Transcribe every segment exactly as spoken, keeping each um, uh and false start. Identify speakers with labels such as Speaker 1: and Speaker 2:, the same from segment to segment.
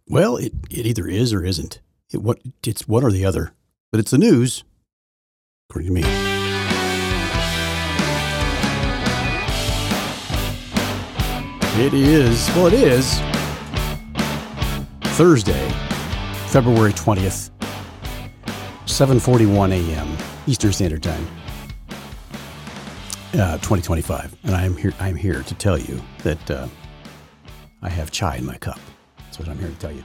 Speaker 1: Well, it, it either is or isn't. It, what, it's one or the other. But it's the news, according to me. It is, well, it is Thursday, February twentieth, seven forty-one a.m. Eastern Standard Time, uh, twenty twenty-five. And I am here, I am here to tell you that uh, I have chai in my cup. That's what I'm here to tell you.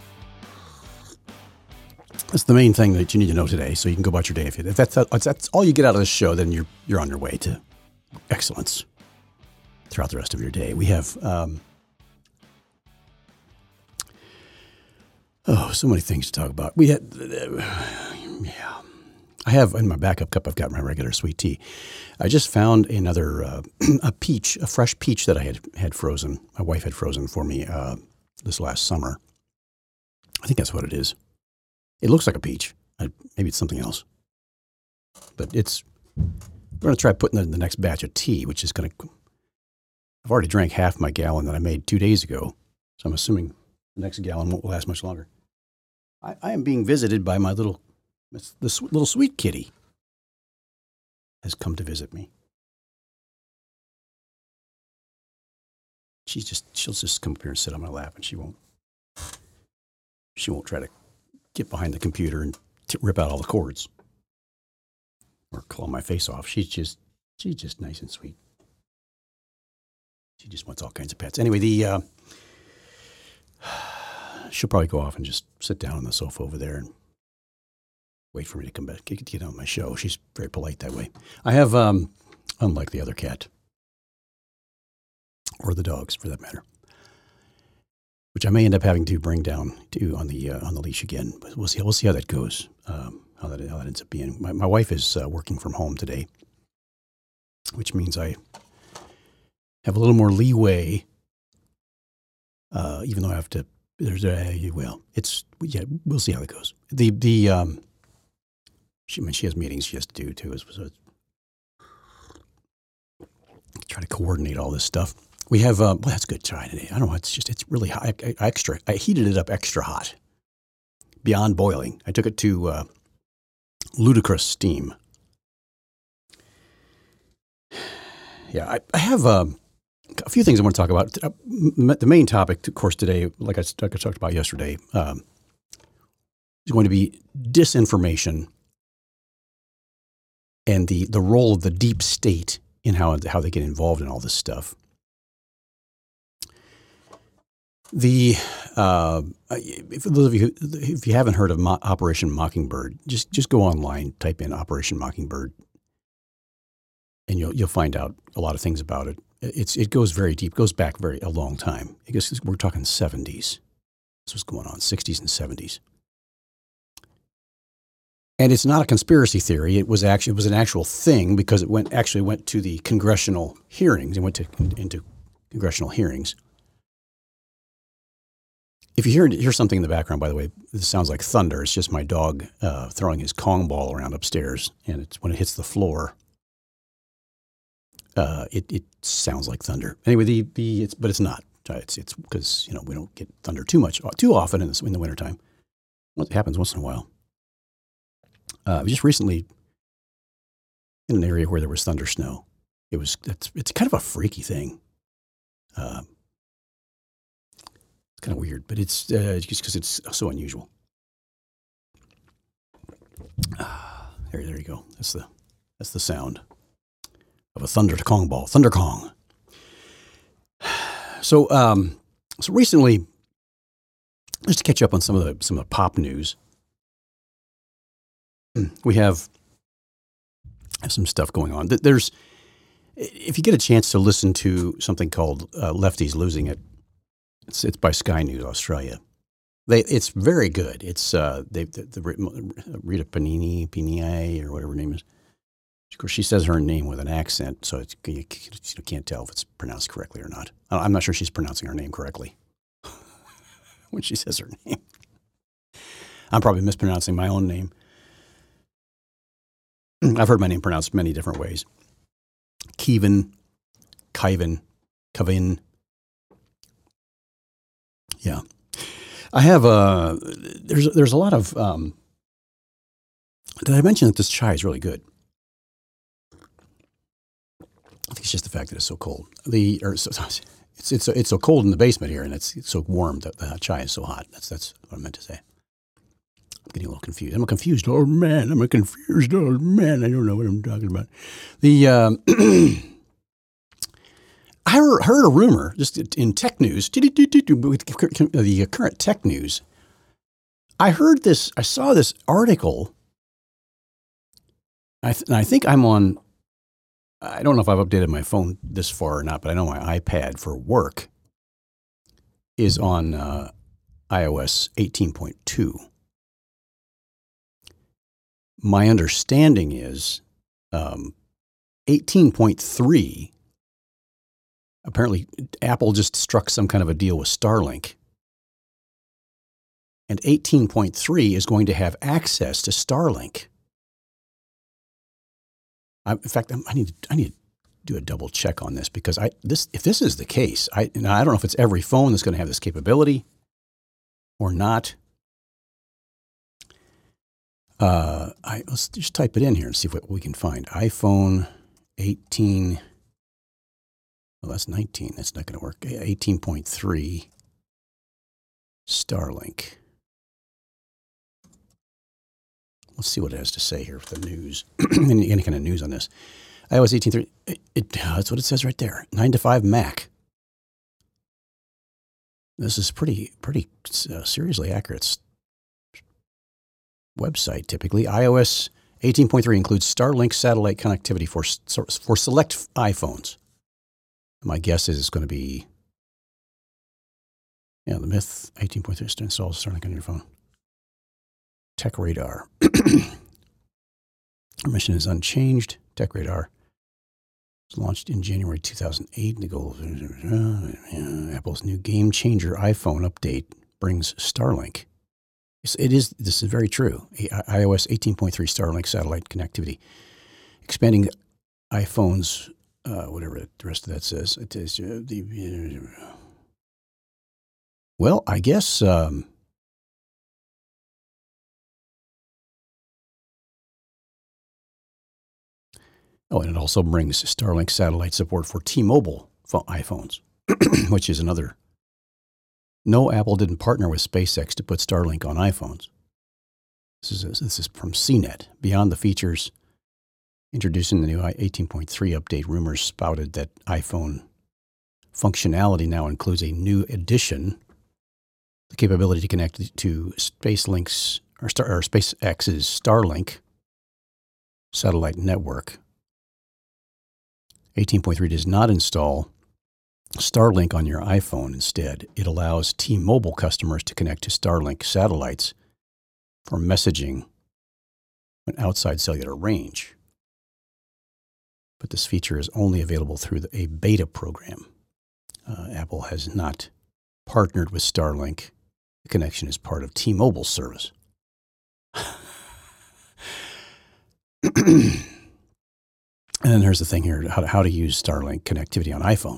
Speaker 1: That's the main thing that you need to know today, so you can go about your day. If, you, if that's, if that's all you get out of this show, then you're you're on your way to excellence throughout the rest of your day. We have um, oh, so many things to talk about. We had uh, yeah, I have in my backup cup. I've got my regular sweet tea. I just found another uh, a peach, a fresh peach that I had had frozen. My wife had frozen for me uh, this last summer. I think that's what it is. It looks like a peach. I, maybe it's something else. But it's, we're going to try putting in the next batch of tea, which is going to, I've already drank half my gallon that I made two days ago. So I'm assuming the next gallon won't last much longer. I, I am being visited by my little, this little sweet kitty has come to visit me. She's just, she'll just come up here and sit on my lap, and she won't, she won't try to get behind the computer and t- rip out all the cords or claw my face off. She's just, she's just nice and sweet. She just wants all kinds of pets. Anyway, the, uh, she'll probably go off and just sit down on the sofa over there and wait for me to come back, get, get on my show. She's very polite that way. I have, um, unlike the other cat or the dogs for that matter, which I may end up having to bring down to on the uh, on the leash again. But we'll see. We'll see how that goes. Um, how that how that ends up being. My my wife is uh, working from home today, which means I have a little more leeway. Uh, even though I have to, there's a well, it's yeah. We'll see how it goes. The the um, she I mean she has meetings she has to do too. So it's, try to coordinate all this stuff. We have, uh, well, that's good chai today. I don't know, it's just, it's really hot. I, I, extra, I heated it up extra hot, beyond boiling. I took it to uh, ludicrous steam. Yeah, I, I have um, a few things I want to talk about. Uh, m- the main topic, of course, today, like I, like I talked about yesterday, um, is going to be disinformation and the, the role of the deep state in how, how they get involved in all this stuff. The uh, for those of you who, if you haven't heard of Mo- Operation Mockingbird, just just go online, type in Operation Mockingbird, and you'll you'll find out a lot of things about it. It's it goes very deep, goes back very a long time. I guess we're talking seventies. This was going on, sixties and seventies. And it's not a conspiracy theory. It was actually it was an actual thing because it went actually went to the congressional hearings. It went to into congressional hearings. If you hear hear something in the background, by the way, this sounds like thunder. It's just my dog uh, throwing his Kong ball around upstairs, and it's when it hits the floor, uh, it it sounds like thunder. Anyway, the the it's but it's not. It's it's because you know we don't get thunder too much too often in the in the wintertime. Well, it happens once in a while. Uh, just recently, in an area where there was thunder snow, it was it's it's kind of a freaky thing. Uh, Kind of weird, but it's uh, just because it's so unusual. Ah, there, there you go. That's the that's the sound of a thunder Kong ball, Thunder Kong. So, um, so recently, just to catch up on some of the some of the pop news, we have, have some stuff going on. There's, if you get a chance to listen to something called uh, "Lefties Losing It." It's it's by Sky News Australia. They it's very good. It's uh they the, the Rita Panini Panini or whatever her name is. Of course, she says her name with an accent, so it's, you, you can't tell if it's pronounced correctly or not. I'm not sure she's pronouncing her name correctly when she says her name. I'm probably mispronouncing my own name. I've heard my name pronounced many different ways. Kevin, Kevin, Kevin. Yeah. I have a, there's, there's a lot of, um, did I mention that this chai is really good? I think it's just the fact that it's so cold. The, or so, it's, it's, it's so cold in the basement here, and it's, it's so warm that the chai is so hot. That's, that's what I meant to say. I'm getting a little confused. I'm a confused old man. I'm a confused old man. I don't know what I'm talking about. The, um, I heard, heard a rumor just in tech news, the current tech news. I heard this, I saw this article. I th- and I think I'm on, I don't know if I've updated my phone this far or not, but I know my iPad for work is on uh, iOS eighteen point two. My understanding is um, eighteen point three, apparently Apple just struck some kind of a deal with Starlink. And eighteen point three is going to have access to Starlink. I, in fact, I need I need to do a double check on this because I this if this is the case, I now I don't know if it's every phone that's going to have this capability or not. Uh, I let's just type it in here and see what we can find. iPhone eighteen. Well, that's nineteen. That's not going to work. eighteen point three Starlink. Let's see what it has to say here for the news. any, any kind of news on this. iOS eighteen point three, it, it, uh, that's what it says right there. nine to five Mac. This is pretty, pretty uh, seriously accurate website typically. iOS eighteen point three includes Starlink satellite connectivity for, for select iPhones. My guess is it's going to be, yeah, the Myth eighteen point three installs Starlink on your phone. Tech Radar. Our mission is unchanged. Tech Radar was launched in January two thousand eight. The goal of uh, Apple's new game changer iPhone update brings Starlink. It is. This is very true. iOS eighteen point three Starlink satellite connectivity, expanding iPhone's uh, whatever the rest of that says. It is uh, the. Uh, well, I guess. Um, Oh, and it also brings Starlink satellite support for T-Mobile phone, iPhones, which is another. No, Apple didn't partner with SpaceX to put Starlink on iPhones. This is, a, this is from C net. Beyond the features, introducing the new eighteen point three update, rumors spouted that iPhone functionality now includes a new addition, the capability to connect to SpaceLink's, or, Star, or SpaceX's Starlink satellite network. eighteen point three does not install Starlink on your iPhone. Instead, it allows T-Mobile customers to connect to Starlink satellites for messaging when outside cellular range. But this feature is only available through the, a beta program. Uh, Apple has not partnered with Starlink. The connection is part of T-Mobile's service. And then there's the thing here, how to, how to use Starlink connectivity on iPhone.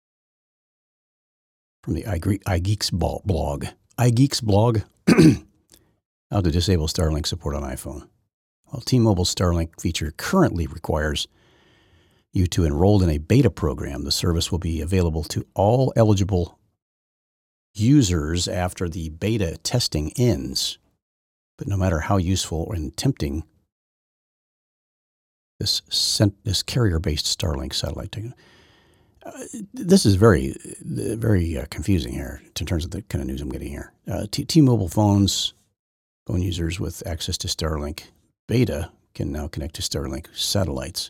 Speaker 1: From the iGeeks blog. iGeeks blog, how to disable Starlink support on iPhone. Well, T-Mobile's Starlink feature currently requires you to enroll in a beta program. The service will be available to all eligible users after the beta testing ends. But no matter how useful and tempting This sent, this carrier-based Starlink satellite technology. Uh, this is very, very uh, confusing here in terms of the kind of news I'm getting here. Uh, T- T-Mobile phones, phone users with access to Starlink beta can now connect to Starlink satellites.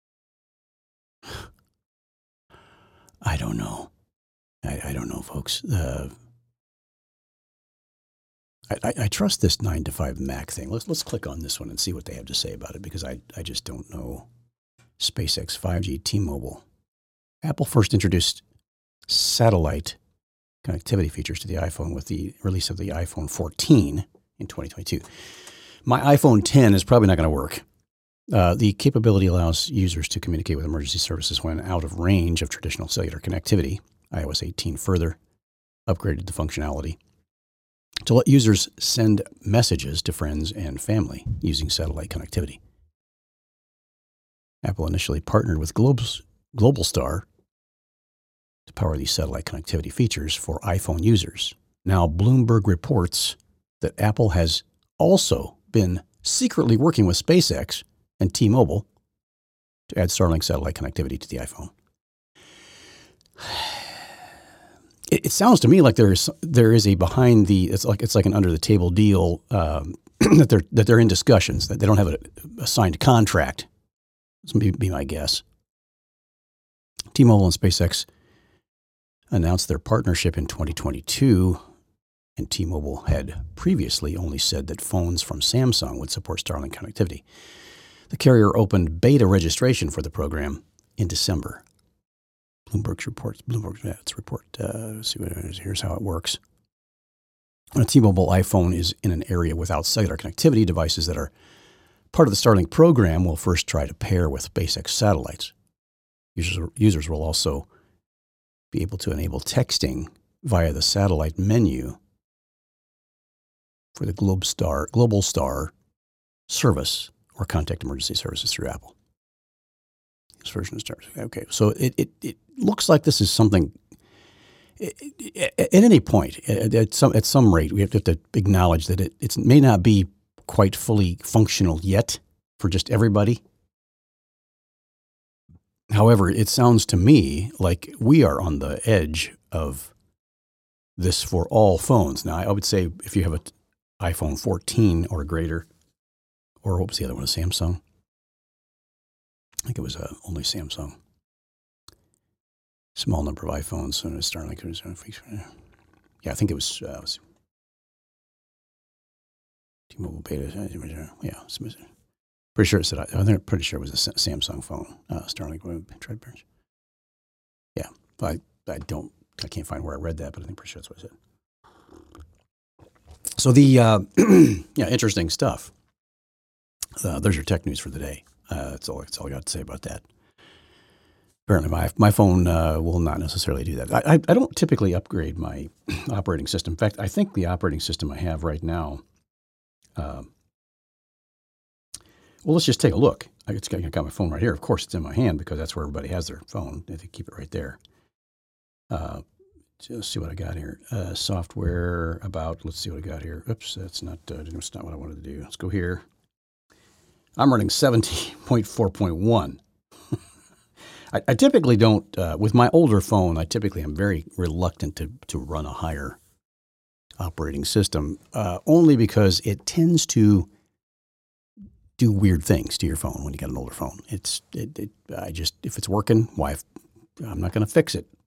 Speaker 1: I don't know. I, I don't know, folks. Uh, I, I, I trust this nine to five Mac thing. Let's let's click on this one and see what they have to say about it because I, I just don't know. SpaceX, five G, T-Mobile. Apple first introduced satellite connectivity features to the iPhone with the release of the iPhone fourteen in twenty twenty-two. My iPhone ten is probably not going to work. Uh, the capability allows users to communicate with emergency services when out of range of traditional cellular connectivity. iOS eighteen further upgraded the functionality. to let users send messages to friends and family using satellite connectivity. Apple initially partnered with Globes, Globalstar to power these satellite connectivity features for iPhone users. Now, Bloomberg reports that Apple has also been secretly working with SpaceX and T-Mobile to add Starlink satellite connectivity to the iPhone. It, it sounds to me like there is there is a behind the it's like it's like an under the table deal um, that they're that they're in discussions, that they don't have a, a signed contract. This would be my guess. T-Mobile and SpaceX announced their partnership in twenty twenty-two, and T-Mobile had previously only said that phones from Samsung would support Starlink connectivity. The carrier opened beta registration for the program in December. Bloomberg's report. Bloomberg's yeah, it's report. Uh, let's see what it is. Here's how it works. When a T-Mobile iPhone is in an area without cellular connectivity, devices that are part of the Starlink program will first try to pair with SpaceX satellites. Users, users will also be able to enable texting via the satellite menu for the Globestar, Globalstar service or contact emergency services through Apple. This version starts. Okay, so it, it, it looks like this is something, at any point, at some, at some rate, we have to, have to acknowledge that it it's, may not be quite fully functional yet for just everybody. However, it sounds to me like we are on the edge of this for all phones. Now, I would say if you have an iPhone fourteen or greater, or what was the other one, a Samsung? I think it was uh, only Samsung. Small number of iPhones. So Starlink. Yeah, I think it was, uh, was T-Mobile beta. Yeah, pretty sure it said. I think pretty sure it was a Samsung phone. Uh, Starlink. Yeah, but I, I don't. I can't find where I read that, but I think pretty sure that's what I said. So the uh, yeah, interesting stuff. Uh, there's your tech news for the day. Uh, that's all. That's all I got to say about that. Apparently, my my phone uh, will not necessarily do that. I, I I don't typically upgrade my operating system. In fact, I think the operating system I have right now. Uh, well, let's just take a look. I got, I got my phone right here. Of course, it's in my hand because that's where everybody has their phone. They keep it right there. Uh, let's see what I got here. Uh, software about. Let's see what I got here. Oops, that's not. Uh, that's not what I wanted to do. Let's go here. I'm running seventeen point four point one. I, I typically don't, uh, with my older phone, I typically am very reluctant to, to run a higher operating system, uh, only because it tends to do weird things to your phone when you got an older phone. It's, it, it, I just, if it's working, why, I'm not going to fix it.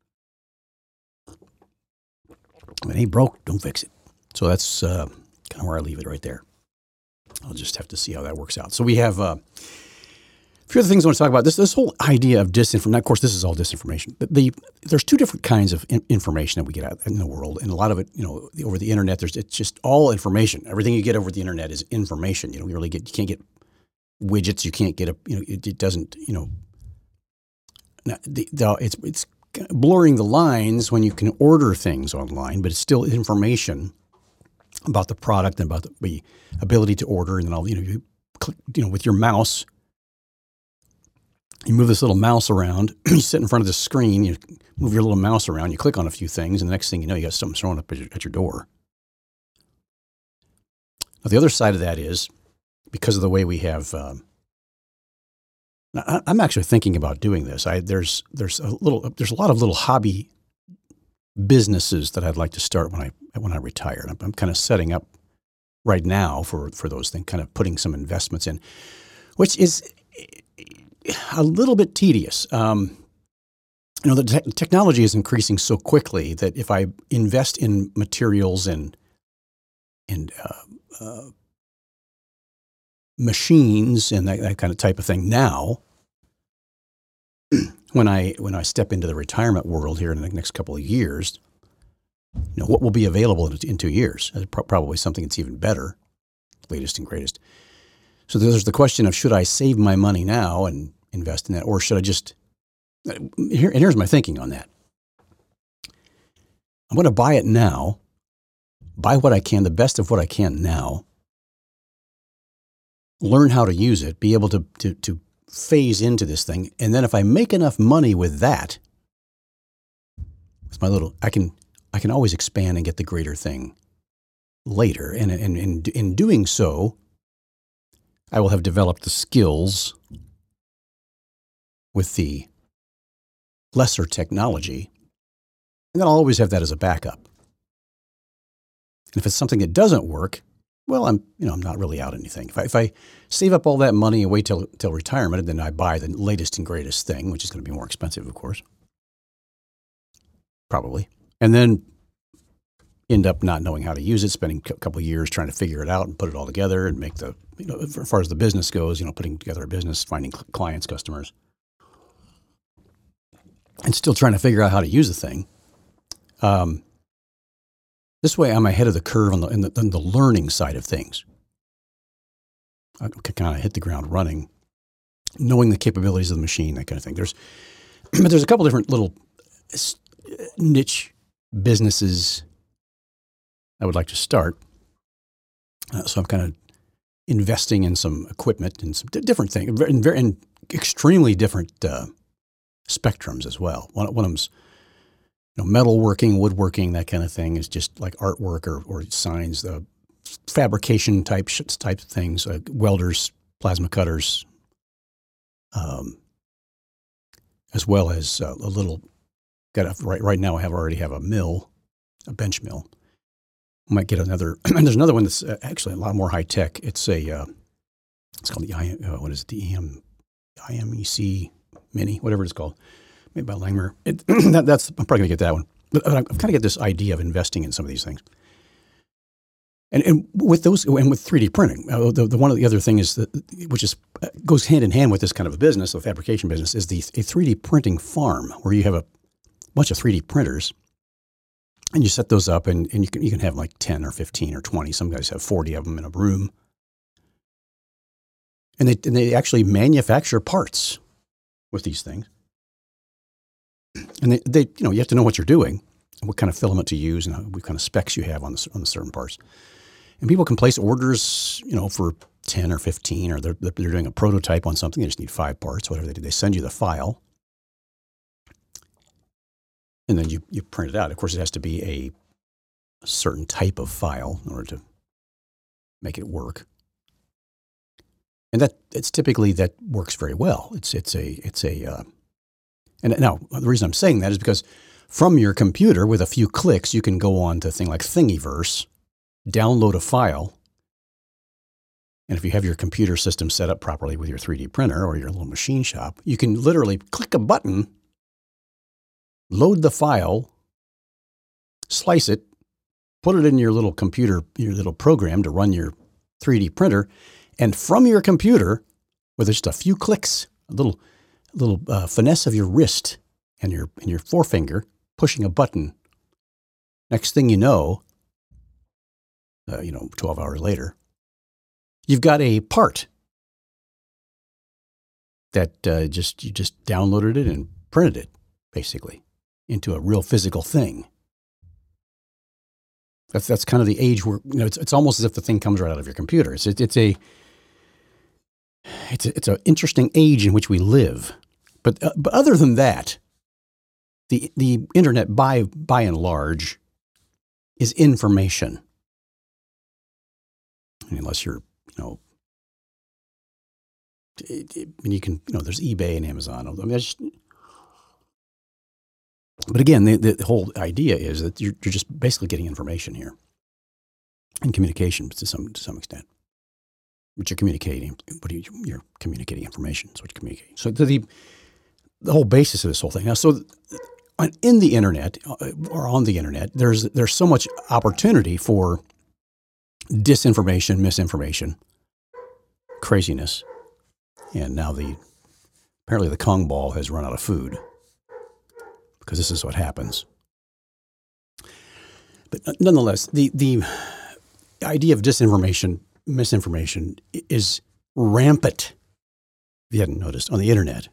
Speaker 1: If it ain't broke, don't fix it. So that's uh, kind of where I leave it right there. I'll just have to see how that works out. So we have uh, a few other things I want to talk about. This this whole idea of disinformation. Of course, this is all disinformation. But the there's two different kinds of in, information that we get out in the world, and a lot of it, you know, over the internet. There's it's just all information. Everything you get over the internet is information. You know, you really get you can't get widgets. You can't get a you know it, it doesn't you know. The, the, it's it's blurring the lines when you can order things online, but it's still information about the product and about the, the ability to order. And then I'll, you know, you click, you know, with your mouse, you move this little mouse around, you sit in front of the screen, you move your little mouse around, you click on a few things, and the next thing you know, you got something showing up at your, at your door. Now, the other side of that is because of the way we have, um, I, I'm actually thinking about doing this. I, there's, there's a little, there's a lot of little hobby businesses that I'd like to start when I when I retire. I'm, I'm kind of setting up right now for for those things, kind of putting some investments in, which is a little bit tedious. Um, you know, the te- technology is increasing so quickly that if I invest in materials and and uh, uh, machines and that, that kind of type of thing now, when I when I step into the retirement world here in the next couple of years, you know, what will be available in, in two years? Probably something that's even better, latest and greatest. So there's the question of, should I save my money now and invest in that, or should I just, here, and here's my thinking on that. I'm going to buy it now, buy what I can, the best of what I can now, learn how to use it, be able to, to, to phase into this thing. And then if I make enough money with that, it's my little, I can, I can always expand and get the greater thing later. And, and, and in doing so, I will have developed the skills with the lesser technology. And then I'll always have that as a backup. And if it's something that doesn't work, well, I'm, you know, I'm not really out anything. If I, if I save up all that money and wait till, till retirement, and then I buy the latest and greatest thing, which is going to be more expensive, of course, probably, and then end up not knowing how to use it, spending a couple of years trying to figure it out and put it all together and make the, you know, as far as the business goes, you know, putting together a business, finding clients, customers, and still trying to figure out how to use the thing. Um, this way, I'm ahead of the curve on the, in the, on the learning side of things. I can kind of hit the ground running, knowing the capabilities of the machine, that kind of thing. There's, but there's a couple different little niche businesses I would like to start. Uh, so I'm kind of investing in some equipment and some d- different things, and, very, and extremely different uh, spectrums as well. One, one of them's, you know, metalworking, woodworking, that kind of thing is just like artwork or, or signs, the fabrication type type things, uh, welders, plasma cutters, um, as well as uh, a little. Got a, right right now. I have already have a mill, a bench mill. I might get another. And there's another one that's actually a lot more high tech. It's a. Uh, it's called the I, uh, what is it? The E M, I M E C Mini, whatever it's called, made by Langmuir. It, that, that's I'm probably gonna get that one. But I've kind of get this idea of investing in some of these things. And and with those and with three D printing, uh, the, the one of the other thing is that, which is uh, goes hand in hand with this kind of a business, the fabrication business, is the a three D printing farm where you have a bunch of three D printers, and you set those up, and, and you can you can have like ten or fifteen or twenty. Some guys have forty of them in a room, and they and they actually manufacture parts with these things. And they, they you know you have to know what you're doing, and what kind of filament to use, and how, what kind of specs you have on the on the certain parts. And people can place orders, you know, for ten or fifteen, or they're they're doing a prototype on something. They just need five parts, whatever they do. They send you the file. And then you, you print it out. Of course, it has to be a, a certain type of file in order to make it work. And that it's typically that works very well. It's it's a it's a uh, and now the reason I'm saying that is because from your computer with a few clicks you can go on to a thing like Thingiverse, download a file, and if you have your computer system set up properly with your three D printer or your little machine shop, you can literally click a button, load the file, slice it, put it in your little computer, your little program to run your three D printer, and from your computer, with just a few clicks, a little, little uh, finesse of your wrist and your and your forefinger, pushing a button. Next thing you know, uh, you know, twelve hours later, you've got a part that uh, just you just downloaded it and printed it, basically, into a real physical thing. That's that's kind of the age where, you know, it's it's almost as if the thing comes right out of your computer. It's it, it's a it's a, it's an interesting age in which we live. But uh, but other than that, the the internet by by and large is information. Unless you're, you know, it, it, and you can, you know, there's eBay and Amazon. I mean, that's just, but again, the, the whole idea is that you're, you're just basically getting information here and communication to some to some extent. But you're communicating, but you, you're communicating information. So what you're communicating. So to the the whole basis of this whole thing. Now, so in the internet or on the internet, there's there's so much opportunity for disinformation, misinformation, craziness, and now the apparently the Kong ball has run out of food. Because this is what happens. But nonetheless, the, the idea of disinformation, misinformation is rampant, if you hadn't noticed, on the internet.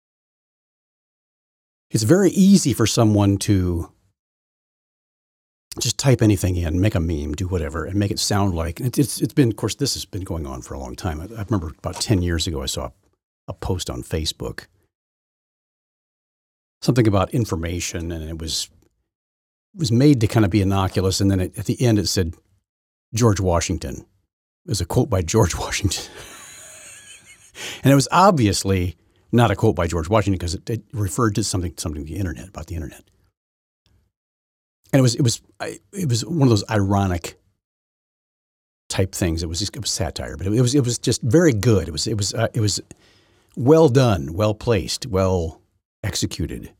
Speaker 1: It's very easy for someone to just type anything in, make a meme, do whatever, and make it sound like it, it's. It's been, of course, this has been going on for a long time. I, I remember about ten years ago, I saw a, a post on Facebook, something about information, and it was it was made to kind of be innocuous, and then it, at the end it said George Washington. It was a quote by George Washington, and it was obviously not a quote by George Washington because it, it referred to something something the internet about the internet. And it was it was it was one of those ironic type things. It was just, it was satire, but it was it was just very good. It was it was uh, it was well done, well placed, well executed.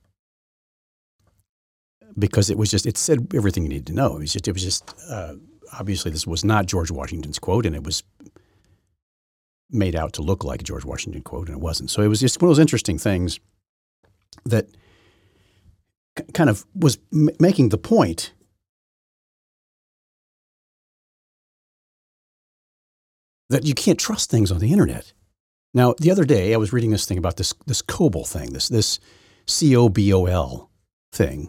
Speaker 1: Because it was just it said everything you needed to know. It was just it was just uh, obviously this was not George Washington's quote, and it was made out to look like a George Washington quote, and it wasn't. So it was just one of those interesting things that kind of was m- making the point that you can't trust things on the internet. Now, the other day, I was reading this thing about this this COBOL thing, this this C O B O L thing.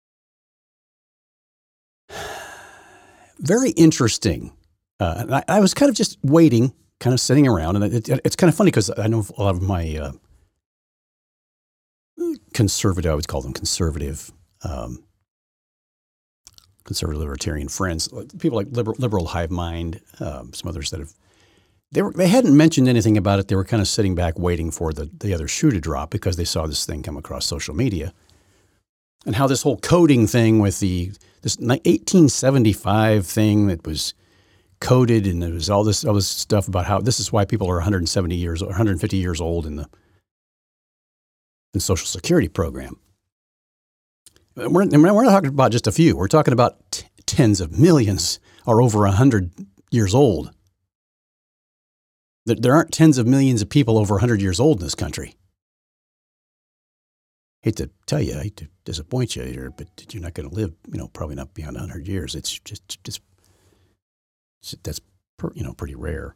Speaker 1: Very interesting. Uh, and I, I was kind of just waiting, kind of sitting around, and it, it, it's kind of funny because I know a lot of my uh, conservative, I would call them conservative, um, conservative libertarian friends, people like liberal, liberal Hive Mind, um, some others that have, they were they hadn't mentioned anything about it. They were kind of sitting back waiting for the, the other shoe to drop because they saw this thing come across social media. And how this whole coding thing with the this eighteen seventy-five thing that was coded, and there was all this all this stuff about how this is why people are one hundred seventy years or one hundred fifty years old in the in the Social Security program. We're, and we're not talking about just a few. We're talking about t- tens of millions are over one hundred years old. There, there aren't tens of millions of people over one hundred years old in this country. Hate to tell you, I hate to disappoint you here, but you're not going to live, you know, probably not beyond one hundred years. It's just, just that's, you know, pretty rare.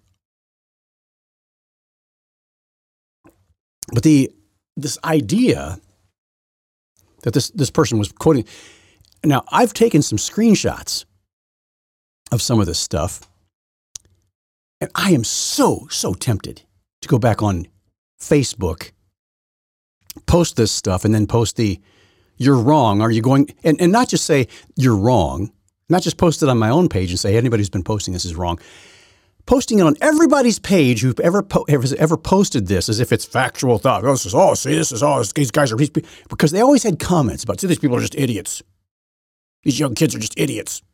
Speaker 1: But the this idea that this this person was quoting. Now, I've taken some screenshots of some of this stuff, and I am so, so tempted to go back on Facebook, post this stuff, and then post the, you're wrong. Are you going, and, and not just say you're wrong, not just post it on my own page and say anybody who's been posting this is wrong. Posting it on everybody's page who've ever po- ever, ever posted this as if it's factual thought. Oh, this is, oh, see, this is all, these guys are, because they always had comments about, see, these people are just idiots. These young kids are just idiots.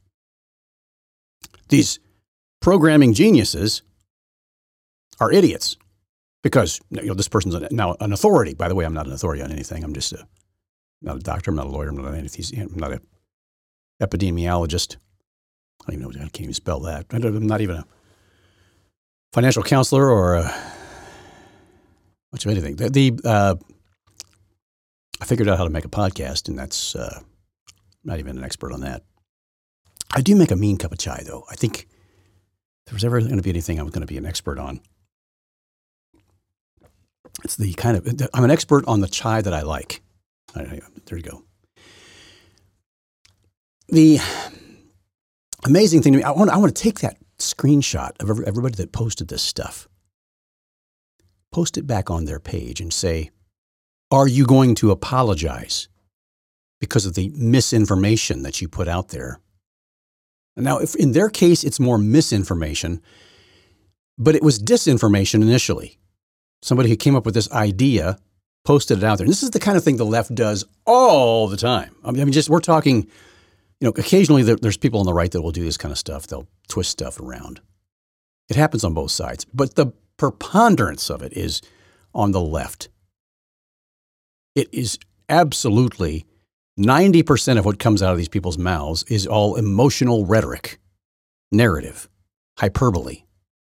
Speaker 1: These programming geniuses are idiots. Because, you know, this person's now an authority. By the way, I'm not an authority on anything. I'm just a, not a doctor. I'm not a lawyer. I'm not an I'm not an epidemiologist. I don't even know. I can't even spell that. I'm not even a financial counselor or a, much of anything. The, the uh, I figured out how to make a podcast, and that's uh, not even an expert on that. I do make a mean cup of chai, though. I think if there was ever going to be anything I was going to be an expert on, it's the kind of, I'm an expert on the chai that I like. I, I, there you go. The amazing thing to me, I want, I want to take that screenshot of every, everybody that posted this stuff, post it back on their page and say, are you going to apologize because of the misinformation that you put out there? Now, if in their case, it's more misinformation, but it was disinformation initially. Somebody who came up with this idea, posted it out there. And this is the kind of thing the left does all the time. I mean, just we're talking, you know, occasionally there, there's people on the right that will do this kind of stuff. They'll twist stuff around. It happens on both sides. But the preponderance of it is on the left. It is absolutely ninety percent of what comes out of these people's mouths is all emotional rhetoric, narrative, hyperbole.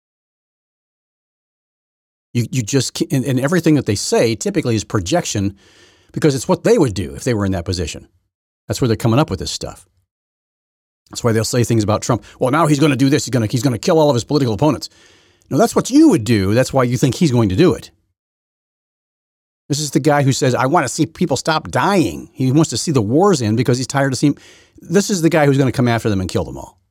Speaker 1: You you just can't, and, and everything that they say typically is projection because it's what they would do if they were in that position. That's where they're coming up with this stuff. That's why they'll say things about Trump. Well, now he's going to do this. He's going to he's going to kill all of his political opponents. No, that's what you would do. That's why you think he's going to do it. This is the guy who says, I want to see people stop dying. He wants to see the wars end because he's tired of seeing. This is the guy who's going to come after them and kill them all.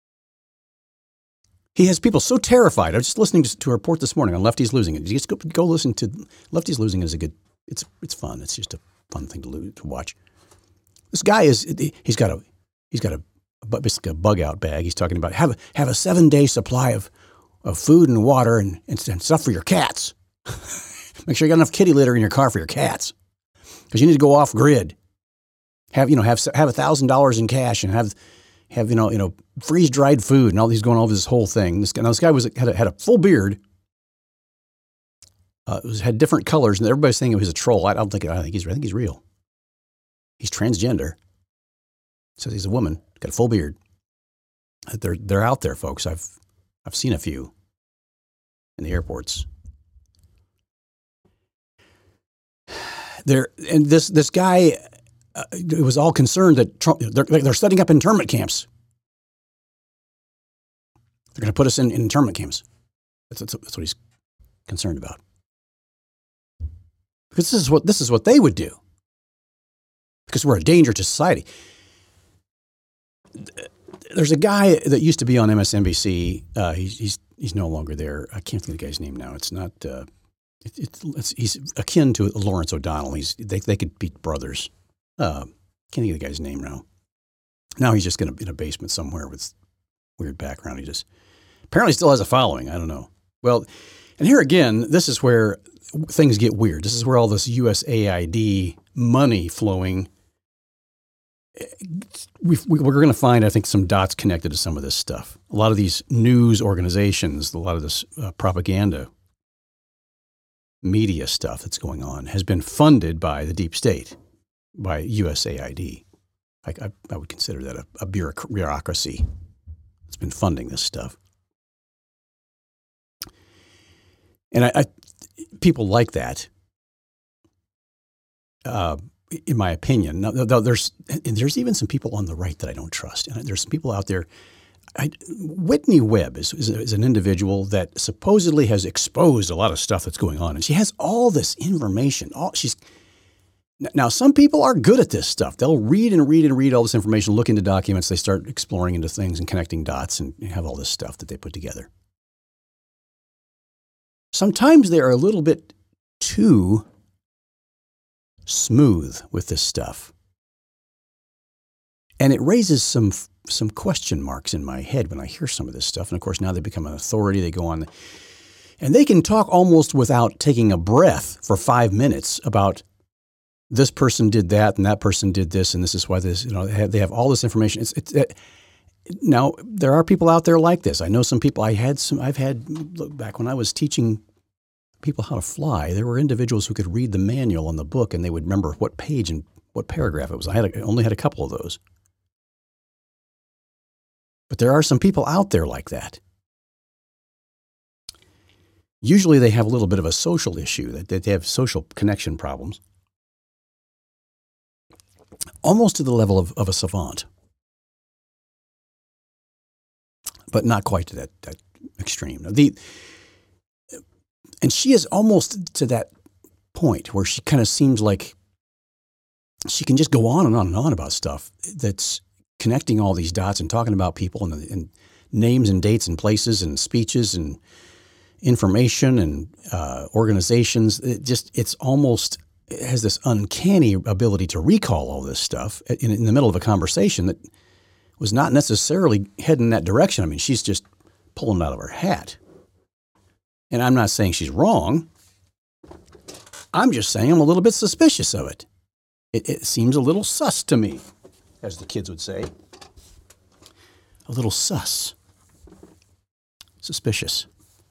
Speaker 1: He has people so terrified. I was just listening to, to a report this morning on Lefties Losing It. You just go, go listen to Lefties Losing It is a good, it's it's fun. It's just a fun thing to lose, to watch. This guy is, he's got a, he's got a, basically a bug out bag. He's talking about have a, have a seven day supply of, of food and water and, and, and stuff for your cats. Make sure you got enough kitty litter in your car for your cats because you need to go off grid. Have, you know, have, have a thousand dollars in cash and have, have, you know, you know, freeze dried food and all these going over this whole thing. This guy, now this guy was, had a, had a full beard. Uh, it was, had different colors and everybody's saying it was a troll. I don't think, I think he's, I think he's real. He's transgender. Says he's a woman, got a full beard. They're, they're out there, folks. I've, I've seen a few in the airports. There, and this, this guy, Uh, it was all concerned that Trump, they're, they're setting up internment camps. They're going to put us in, in internment camps. That's, that's, that's what he's concerned about. Because this is what this is what they would do. Because we're a danger to society. There's a guy that used to be on M S N B C. Uh, he's he's he's no longer there. I can't think of the guy's name now. It's not. Uh, it, it's, it's he's akin to Lawrence O'Donnell. He's they they could be brothers. Uh, can't think of the guy's name now. Now he's just going to be in a basement somewhere with weird background. He just apparently still has a following. I don't know. Well, and here again, this is where things get weird. This is where all this U S A I D money flowing. We've, we're going to find, I think, some dots connected to some of this stuff. A lot of these news organizations, a lot of this uh, propaganda, media stuff that's going on has been funded by the deep state. By U S A I D. I, I, I would consider that a, a bureaucracy that's been funding this stuff. And I, I people like that, uh, in my opinion. Now, there's, there's even some people on the right that I don't trust. And there's some people out there. I, Whitney Webb is, is, is an individual that supposedly has exposed a lot of stuff that's going on. And she has all this information. All she's Now, some people are good at this stuff. They'll read and read and read all this information, look into documents. They start exploring into things and connecting dots and have all this stuff that they put together. Sometimes they are a little bit too smooth with this stuff. And it raises some some question marks in my head when I hear some of this stuff. And, of course, now they become an authority. They go on and they can talk almost without taking a breath for five minutes about this person did that and that person did this and this is why this, you know, they have, they have all this information. It's, it's it, now there are people out there like this. I know some people. I had some. I've had look, back when I was teaching people how to fly. There were individuals who could read the manual on the book and they would remember what page and what paragraph it was. I had a, I only had a couple of those, but there are some people out there like that. Usually they have a little bit of a social issue, that they have social connection problems. Almost to the level of, of a savant, but not quite to that, that extreme. The, and she is almost to that point where she kind of seems like she can just go on and on and on about stuff that's connecting all these dots and talking about people and, and names and dates and places and speeches and information and uh, organizations. It just, it's almost... It has this uncanny ability to recall all this stuff in, in the middle of a conversation that was not necessarily heading in that direction. I mean, she's just pulling it out of her hat. And I'm not saying she's wrong. I'm just saying I'm a little bit suspicious of it. It, it seems a little sus to me, as the kids would say. A little sus. Suspicious.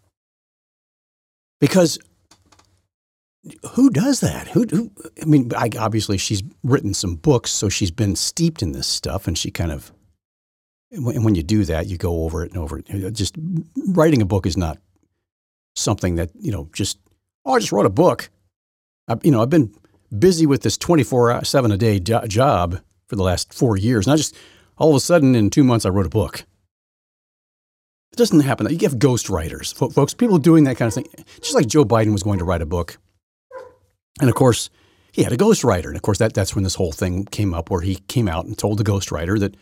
Speaker 1: Because who does that? Who, who I mean, I, obviously she's written some books, so she's been steeped in this stuff, and she kind of, and when you do that, you go over it and over it. Just writing a book is not something that, you know, just, oh, I just wrote a book. I, you know, I've been busy with this twenty-four seven a day do- job for the last four years, and I just, all of a sudden, in two months, I wrote a book. It doesn't happen. You have ghost writers, folks, people doing that kind of thing. Just like Joe Biden was going to write a book. And of course, he had a ghostwriter. And of course, that, that's when this whole thing came up, where he came out and told the ghostwriter that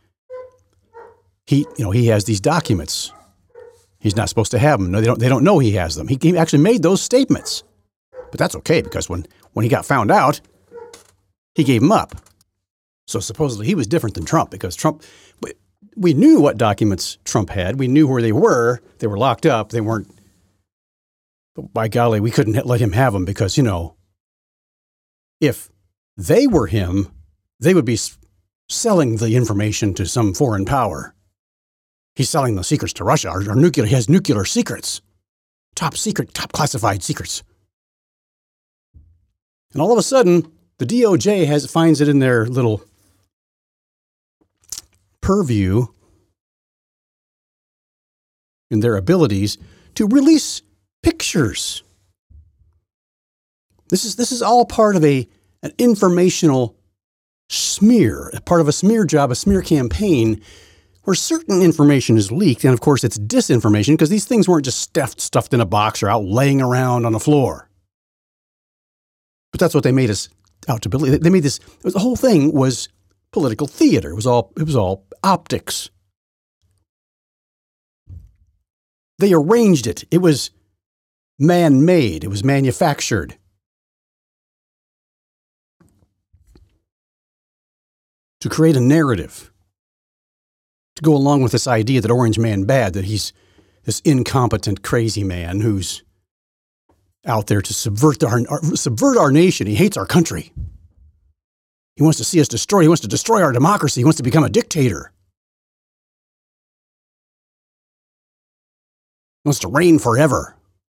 Speaker 1: he, you know, he has these documents. He's not supposed to have them. No, they don't, they don't know he has them. He, he actually made those statements. But that's okay, because when, when he got found out, he gave them up. So supposedly he was different than Trump, because Trump, we knew what documents Trump had. We knew where they were. They were locked up. They weren't, but by golly, we couldn't let him have them, because, you know, if they were him, they would be selling the information to some foreign power. He's selling the secrets to Russia. Our, our nuclear, he has nuclear secrets, top secret, top classified secrets. And all of a sudden, the D O J has finds it in their little purview, in their abilities to release pictures. This is this is all part of a an informational smear, a part of a smear job, a smear campaign, where certain information is leaked, and of course it's disinformation, because these things weren't just stuffed stuffed in a box or out laying around on the floor. But that's what they made us out to believe. They made this. The whole thing was political theater. It was all. It was all optics. They arranged it. It was man-made. It was manufactured. To create a narrative, to go along with this idea that Orange Man bad, that he's this incompetent, crazy man who's out there to subvert our, our subvert our nation. He hates our country. He wants to see us destroyed. He wants to destroy our democracy. He wants to become a dictator. He wants to reign forever.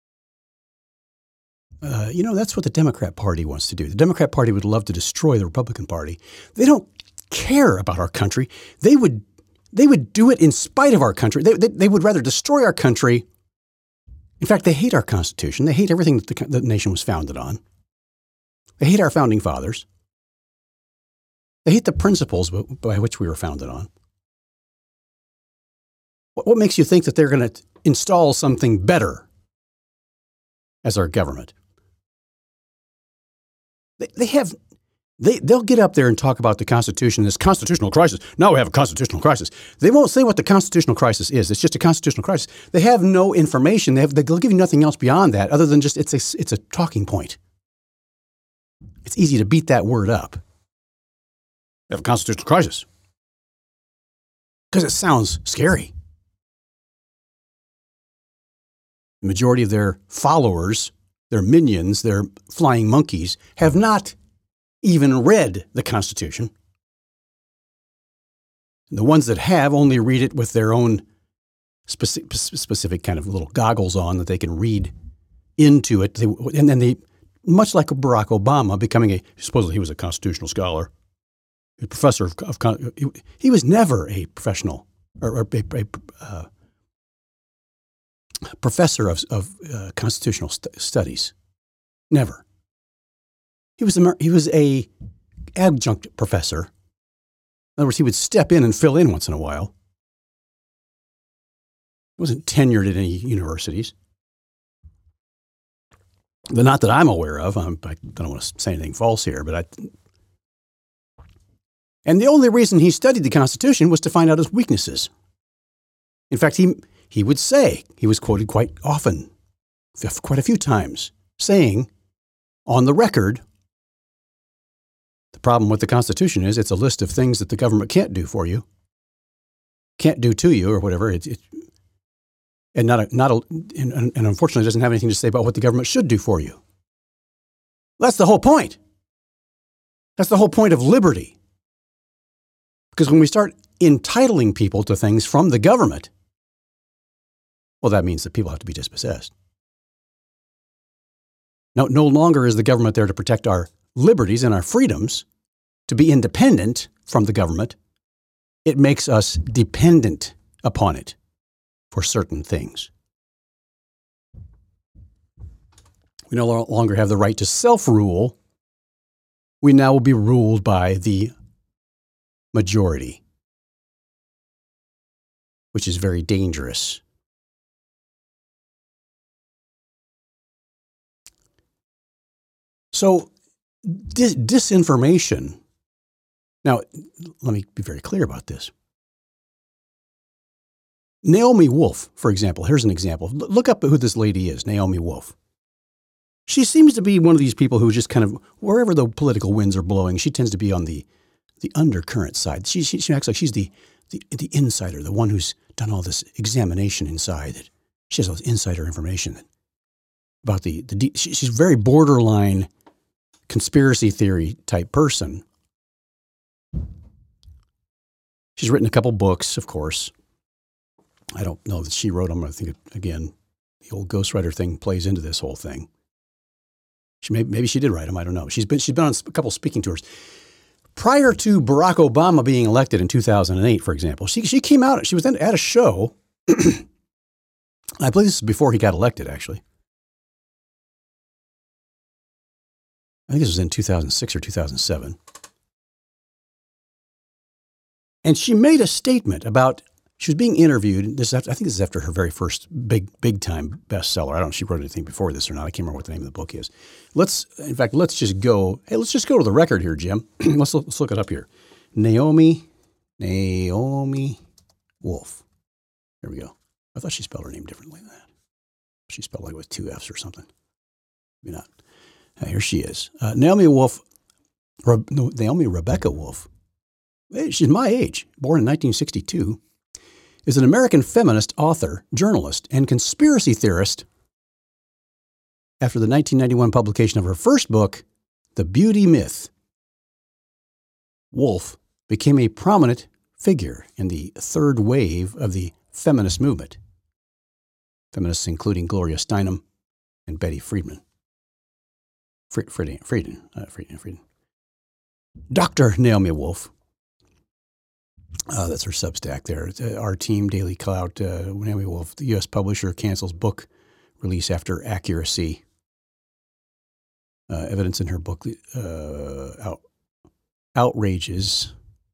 Speaker 1: Uh, you know, that's what the Democrat Party wants to do. The Democrat Party would love to destroy the Republican Party. They don't care about our country. They would they would do it in spite of our country. They, they, they would rather destroy our country. In fact, they hate our Constitution. They hate everything that the, the nation was founded on. They hate our founding fathers. They hate the principles by which we were founded on. What, what makes you think that they're going to install something better as our government? They, they have, they, they'll get up there and talk about the Constitution, this constitutional crisis. Now we have a constitutional crisis. They won't say what the constitutional crisis is. It's just a constitutional crisis. They have no information. They have, they'll give you nothing else beyond that, other than just it's a, it's a talking point. It's easy to beat that word up. We have a constitutional crisis. Because it sounds scary. The majority of their followers, their minions, their flying monkeys, have not even read the Constitution. The ones that have only read it with their own specific, specific kind of little goggles on that they can read into it. They, and then they, much like Barack Obama, becoming a, supposedly he was a constitutional scholar, a professor of, of he, he was never a professional or, or a, a uh, professor of, of uh, constitutional st- studies. Never. He was a, he was a adjunct professor. In other words, he would step in and fill in once in a while. He wasn't tenured at any universities. Not that I'm aware of. I'm, I don't want to say anything false here, but I. And the only reason he studied the Constitution was to find out his weaknesses. In fact, he he would say, he was quoted quite often, quite a few times, saying on the record, the problem with the Constitution is it's a list of things that the government can't do for you, can't do to you, or whatever. It, it, and not a, not a, and, and unfortunately doesn't have anything to say about what the government should do for you. That's the whole point. That's the whole point of liberty. Because when we start entitling people to things from the government, well, that means that people have to be dispossessed. No, no longer is the government there to protect our liberties and our freedoms, to be independent from the government. It makes us dependent upon it for certain things. We no longer have the right to self-rule. We now will be ruled by the majority, which is very dangerous. So dis- disinformation. Now, let me be very clear about this. Naomi Wolf, for example, here's an example. L- look up who this lady is, Naomi Wolf. She seems to be one of these people who just kind of, wherever the political winds are blowing, she tends to be on the, the undercurrent side. She, she, she acts like she's the, the, the insider, the one who's done all this examination inside. That she has all this insider information about the, the deep, she, she's a very borderline conspiracy theory type person. She's written a couple books, of course. I don't know that she wrote them. I think, again, the old ghostwriter thing plays into this whole thing. She may, maybe she did write them. I don't know. She's been she's been on a couple speaking tours. Prior to Barack Obama being elected in two thousand eight, for example, she she came out. She was then at a show. I believe this is before he got elected, actually. I think this was in two thousand six or two thousand seven. And she made a statement about, she was being interviewed. This, I think this is after her very first big, big time bestseller. I don't know if she wrote anything before this or not. I can't remember what the name of the book is. Let's, in fact, let's just go. Hey, let's just go to the record here, Jim. let's, let's look it up here. Naomi, Naomi Wolf. There we go. I thought she spelled her name differently than that. She spelled like with two F's or something. Maybe not. Uh, here she is. Uh, Naomi Wolf, Re, no, Naomi Rebecca Wolf. Hey, she's my age, born in nineteen sixty-two. Is an American feminist, author, journalist, and conspiracy theorist. After the nineteen ninety-one publication of her first book, The Beauty Myth, Wolf became a prominent figure in the third wave of the feminist movement. Feminists including Gloria Steinem and Betty Friedan. Friedan, Friedan, uh, Friedan, Friedan. Doctor Naomi Wolf. Uh, that's her Substack there. Uh, our team, Daily Clout, uh, Naomi Wolf, the U S publisher, cancels book release after accuracy. Uh, evidence in her book uh, out, outrages.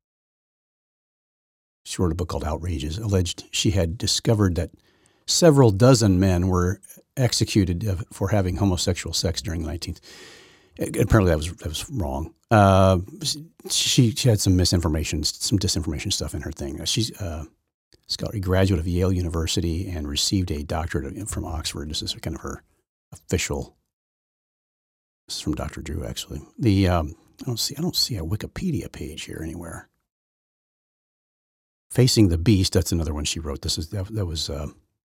Speaker 1: She wrote a book called Outrages, alleged she had discovered that several dozen men were executed for having homosexual sex during the nineteenth. Apparently that was that was wrong. Uh, she she had some misinformation, some disinformation stuff in her thing. She's a scholarly graduate of Yale University and received a doctorate from Oxford. This is kind of her official. This is from Doctor Drew, actually. The um, I don't see I don't see a Wikipedia page here anywhere. Facing the Beast. That's another one she wrote. This is that, that was uh,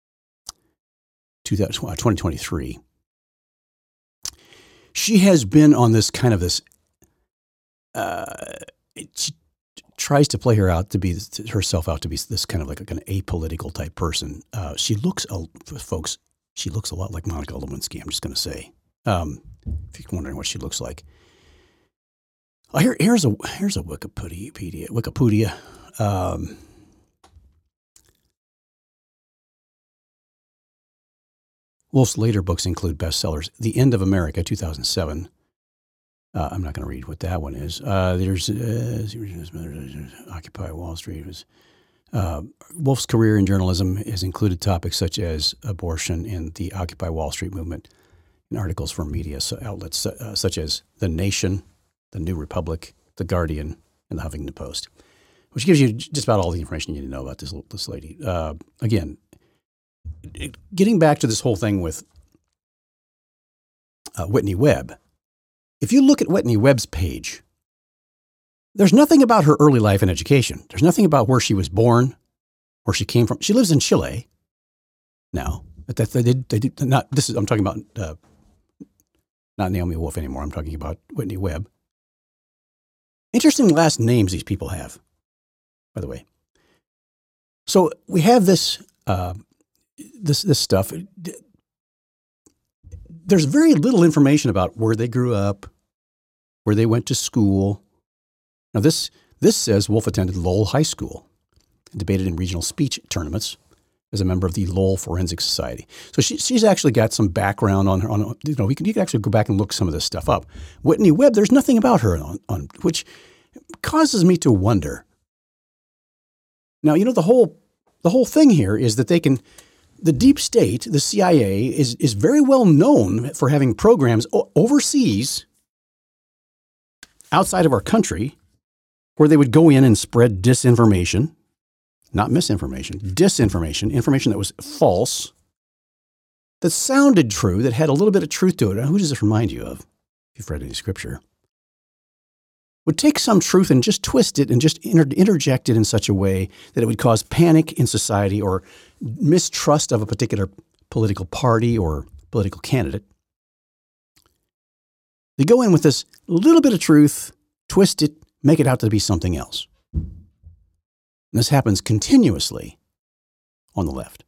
Speaker 1: twenty twenty-three. She has been on this kind of this, uh, she tries to play her out to be, herself out to be this kind of like an apolitical type person. Uh, she looks, uh, folks, she looks a lot like Monica Lewinsky, I'm just going to say, um, if you're wondering what she looks like. Oh, here, here's a, here's a Wikipedia, Wikipedia. Um, Wolf's later books include bestsellers, The End of America, two thousand seven. Uh, I'm not going to read what that one is. Uh, there's uh, Occupy Wall Street. Was, uh, Wolf's career in journalism has included topics such as abortion and the Occupy Wall Street movement, and articles from media outlets uh, such as The Nation, The New Republic, The Guardian, and The Huffington Post, which gives you just about all the information you need to know about this, this lady. Uh, again, getting back to this whole thing with uh, Whitney Webb, if you look at Whitney Webb's page, there's nothing about her early life and education. There's nothing about where she was born, where she came from. She lives in Chile now. That they did. They did not. This is. I'm talking about uh, not Naomi Wolf anymore. I'm talking about Whitney Webb. Interesting last names these people have, by the way. So we have this. Uh, This this stuff, there's very little information about where they grew up, where they went to school. Now this this says Wolf attended Lowell High School, and debated in regional speech tournaments as a member of the Lowell Forensic Society. So she she's actually got some background on her. On you know, we can you can actually go back and look some of this stuff up. Whitney Webb, there's nothing about her on, on which causes me to wonder. Now you know the whole the whole thing here is that they can. The deep state, the C I A, is, is very well known for having programs o- overseas outside of our country where they would go in and spread disinformation, not misinformation, disinformation, information that was false, that sounded true, that had a little bit of truth to it. Now, who does this remind you of, if you've read any scripture? Would take some truth and just twist it and just inter- interject it in such a way that it would cause panic in society or mistrust of a particular political party or political candidate. They go in with this little bit of truth, twist it, make it out to be something else. And this happens continuously on the left.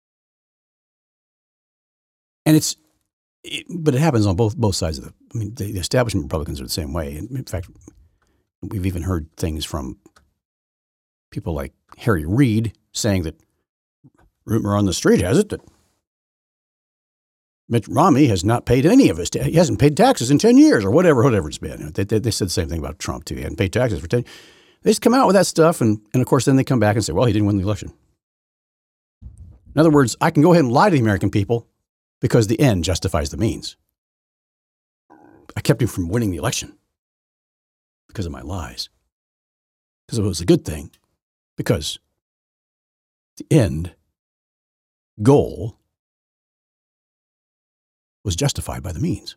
Speaker 1: And it's, it, but it happens on both both sides of the, I mean, the, the establishment Republicans are the same way. And in fact, we've even heard things from people like Harry Reid saying that rumor on the street has it that Mitt Romney has not paid any of his, ta- he hasn't paid taxes in ten years or whatever, whatever it's been. They, they, they said the same thing about Trump too. He hadn't paid taxes for ten years. They just come out with that stuff. And, and of course, then they come back and say, well, he didn't win the election. In other words, I can go ahead and lie to the American people because the end justifies the means. I kept him from winning the election because of my lies. Because it was a good thing. Because the end goal was justified by the means.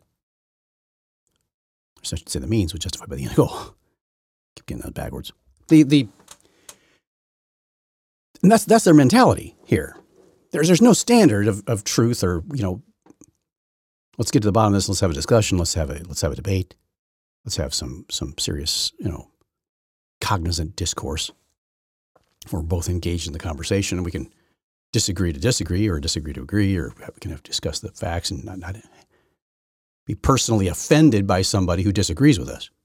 Speaker 1: Or I should say the means was justified by the end goal. Keep getting that backwards. The the and that's that's their mentality here. There's there's no standard of, of truth or, you know, let's get to the bottom of this, let's have a discussion, let's have a let's have a debate. Let's have some some serious, you know, cognizant discourse. We're both engaged in the conversation and we can disagree to disagree or disagree to agree, or we can have discuss the facts and not, not be personally offended by somebody who disagrees with us.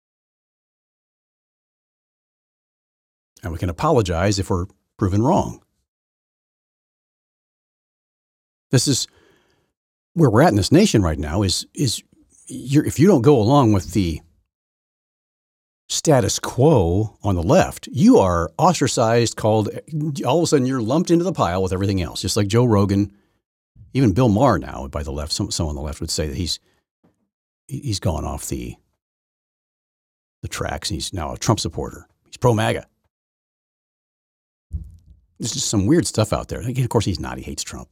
Speaker 1: And we can apologize if we're proven wrong. This is where we're at in this nation right now is, is you're, if you don't go along with the status quo on the left, you are ostracized, called, all of a sudden you're lumped into the pile with everything else. Just like Joe Rogan, even Bill Maher now by the left, some, some on the left would say that he's, he's gone off the, the tracks and he's now a Trump supporter. He's pro-MAGA. There's just some weird stuff out there. Again, of course, he's not. He hates Trump.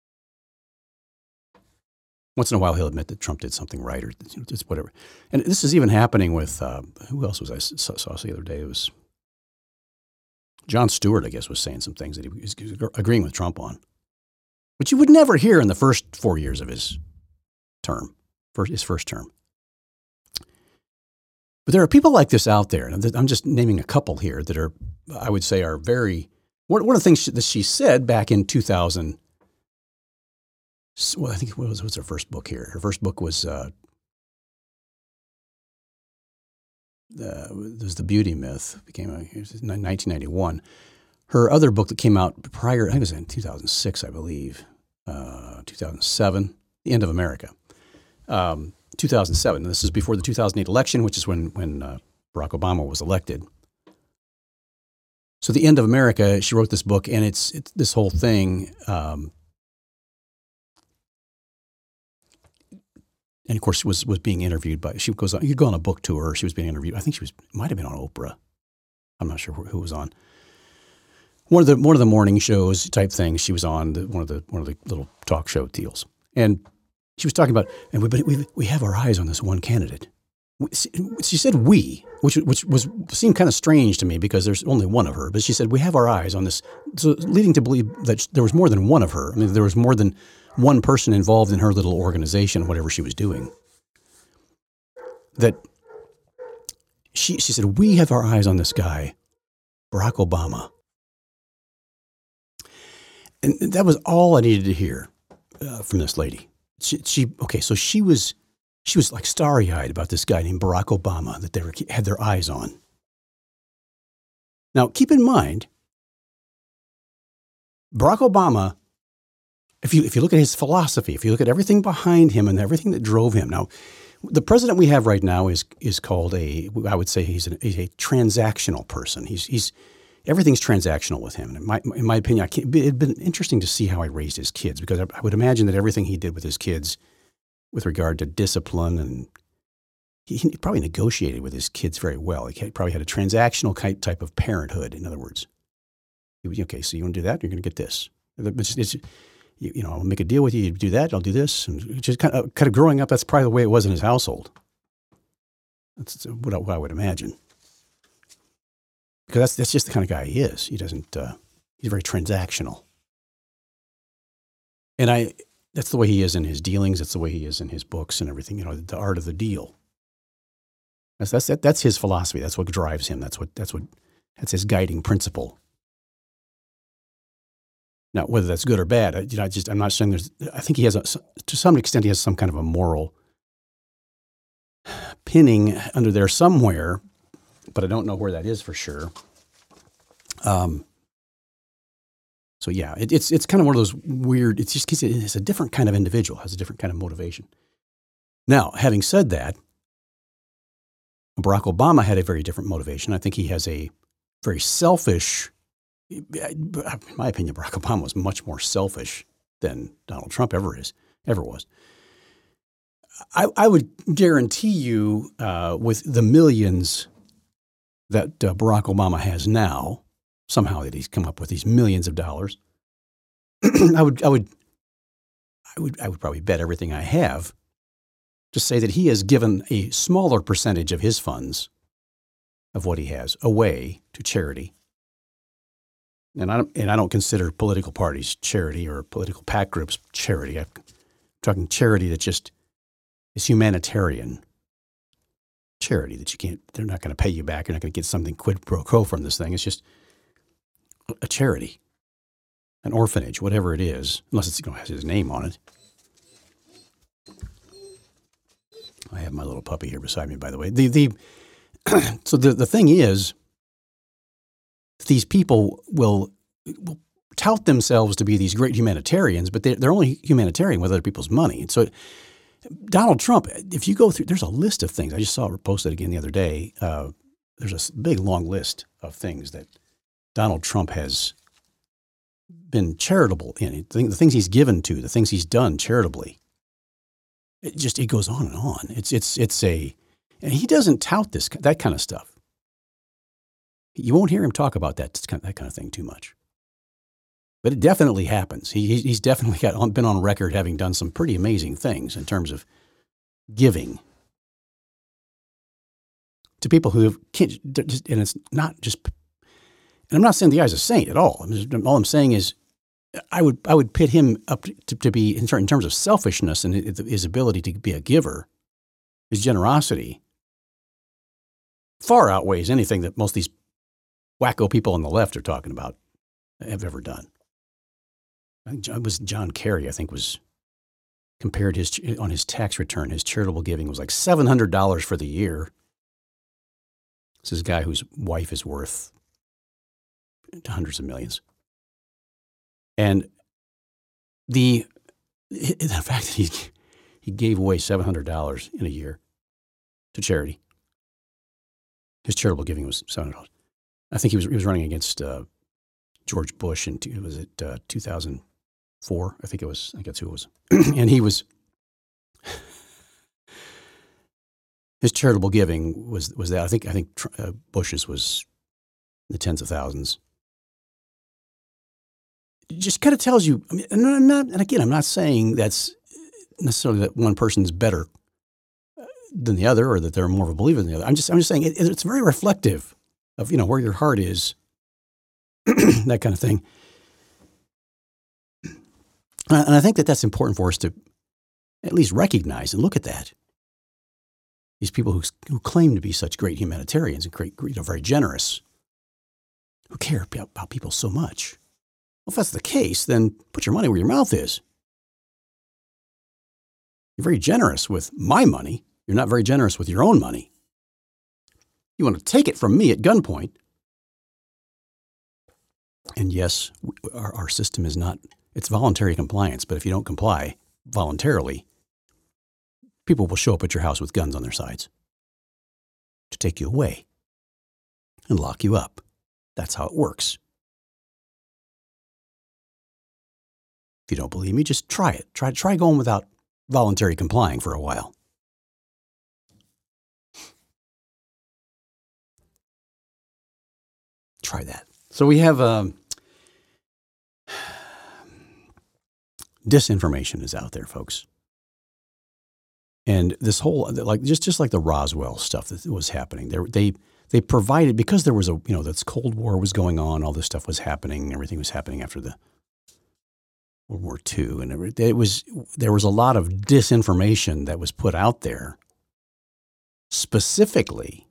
Speaker 1: Once in a while, he'll admit that Trump did something right or just whatever. And this is even happening with, uh, who else was I saw, saw the other day? It was Jon Stewart, I guess, was saying some things that he was agreeing with Trump on, which you would never hear in the first four years of his term, first, his first term. But there are people like this out there, and I'm just naming a couple here that are, I would say, are very, one of the things that she said back in two thousand, well, I think what was, what's her first book here? Her first book was uh, uh, was The Beauty Myth. It became a, it was nineteen ninety-one. Her other book that came out prior, I think it was in two thousand six, I believe, uh, two thousand seven, The End of America. Um, two thousand seven. This is before the two thousand eight election, which is when when uh, Barack Obama was elected. So The End of America, she wrote this book, and it's, it's this whole thing. Um, And of course, was was being interviewed by. She goes on. You go on a book tour. She was being interviewed. I think she was might have been on Oprah. I'm not sure who, who was on. One of the one of the morning shows type things. She was on the, one of the one of the little talk show deals, and she was talking about. And we we we have our eyes on this one candidate. She said we, which which was seemed kind of strange to me because there's only one of her. But she said we have our eyes on this, so leading to believe that there was more than one of her. I mean, there was more than one person involved in her little organization, whatever she was doing. That she she said, we have our eyes on this guy, Barack Obama. And that was all I needed to hear uh, from this lady. She, she okay, so she was she was like starry-eyed about this guy named Barack Obama that they were, had their eyes on. Now, keep in mind, Barack Obama, If you if you look at his philosophy, if you look at everything behind him and everything that drove him. Now, the president we have right now is is called a, I would say he's, an, he's a transactional person. He's he's everything's transactional with him. And in my in my opinion, I can't, it'd been interesting to see how he raised his kids, because I, I would imagine that everything he did with his kids, with regard to discipline, and he, he probably negotiated with his kids very well. He probably had a transactional type of parenthood, in other words. He was, okay, so you want to do that? You're going to get this. It's, it's, you, you know, I'll make a deal with you. You do that, I'll do this. And just kind of, kind of growing up, that's probably the way it was in his household. That's what I, what I would imagine. Because that's, that's just the kind of guy he is. He doesn't, uh, he's very transactional. And I, that's the way he is in his dealings. That's the way he is in his books and everything, you know, the art of the deal. That's, that's, that, that's his philosophy. That's what drives him. That's what, that's what, that's his guiding principle. Now, whether that's good or bad, I, you know, I just, I'm not saying there's, I think he has, a, to some extent, he has some kind of a moral pinning under there somewhere, but I don't know where that is for sure. Um, so yeah, it, it's, it's kind of one of those weird, it's just because it's a different kind of individual, has a different kind of motivation. Now, having said that, Barack Obama had a very different motivation. I think he has a very selfish, in my opinion, Barack Obama was much more selfish than Donald Trump ever is, ever was. I, I would guarantee you uh, with the millions that uh, Barack Obama has now, somehow that he's come up with these millions of dollars, I would, I would, I would, I would probably bet everything I have to say that he has given a smaller percentage of his funds, of what he has, away to charity. And I don't, and I don't consider political parties charity or political PAC groups charity. I'm talking charity that just is humanitarian charity that you can't, they're not going to pay you back. You're not going to get something quid pro quo from this thing. It's just a charity, an orphanage, whatever it is, unless it's, you know, has his name on it. I have my little puppy here beside me, by the way. The, the, so the, the thing is, these people will, will tout themselves to be these great humanitarians, but they're, they're only humanitarian with other people's money. And so Donald Trump, if you go through, there's a list of things. I just saw it posted again the other day. Uh, there's a big, long list of things that Donald Trump has been charitable in. The things he's given to, the things he's done charitably. It just, it goes on and on. It's, it's, it's a, and he doesn't tout this, that kind of stuff. You won't hear him talk about that, that kind of thing too much. But it definitely happens. He, he's definitely got, been on record having done some pretty amazing things in terms of giving to people who have, and it's not just, and I'm not saying the guy's a saint at all. I'm just, all I'm saying is I would I would pit him up to, to be, in terms of selfishness and his ability to be a giver, his generosity, far outweighs anything that most of these wacko people on the left are talking about have ever done. I think it was John Kerry, I think, was compared his, on his tax return, his charitable giving was like seven hundred dollars for the year. This is a guy whose wife is worth hundreds of millions. And the, the fact that he, he gave away seven hundred dollars in a year to charity, his charitable giving was seven hundred dollars. I think he was, he was running against uh, George Bush in, was it uh, two thousand four? I think it was, I think that's who it was. And he was, his charitable giving was, was that, I think, I think uh, Bush's was in the tens of thousands. It just kind of tells you, I mean, and, I'm not, and again, I'm not saying that's necessarily that one person's better than the other or that they're more of a believer than the other. I'm just, I'm just saying it, it's very reflective of, you know, where your heart is, that kind of thing. And I think that that's important for us to at least recognize and look at that. These people who, who claim to be such great humanitarians and great, you know, very generous, who care about people so much. Well, if that's the case, then put your money where your mouth is. You're very generous with my money. You're not very generous with your own money. You want to take it from me at gunpoint. And yes, our, our system is not, it's voluntary compliance, but if you don't comply voluntarily, people will show up at your house with guns on their sides to take you away and lock you up. That's how it works. If you don't believe me, just try it. Try, try going without voluntary complying for a while. try that. So we have um, disinformation is out there, folks. And this whole, like just, just like the Roswell stuff that was happening, they, they they provided, because there was a, you know, this Cold War was going on, all this stuff was happening, everything was happening after the World War Two, and it, it was, there was a lot of disinformation that was put out there specifically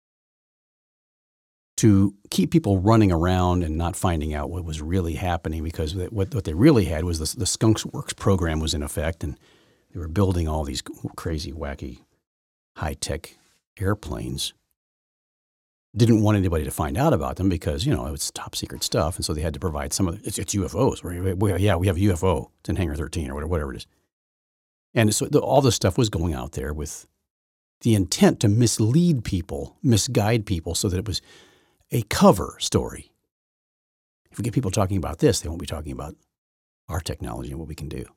Speaker 1: to keep people running around and not finding out what was really happening, because what, what they really had was the, the Skunk Works program was in effect, and they were building all these crazy, wacky, high-tech airplanes. Didn't want anybody to find out about them because, you know, it was top secret stuff, and so they had to provide some of the, it's, it's U F Os. We, we, yeah, we have a U F O. It's in Hangar thirteen or whatever, whatever it is. And so the, all this stuff was going out there with the intent to mislead people, misguide people, so that it was a cover story. If we get people talking about this, they won't be talking about our technology and what we can do.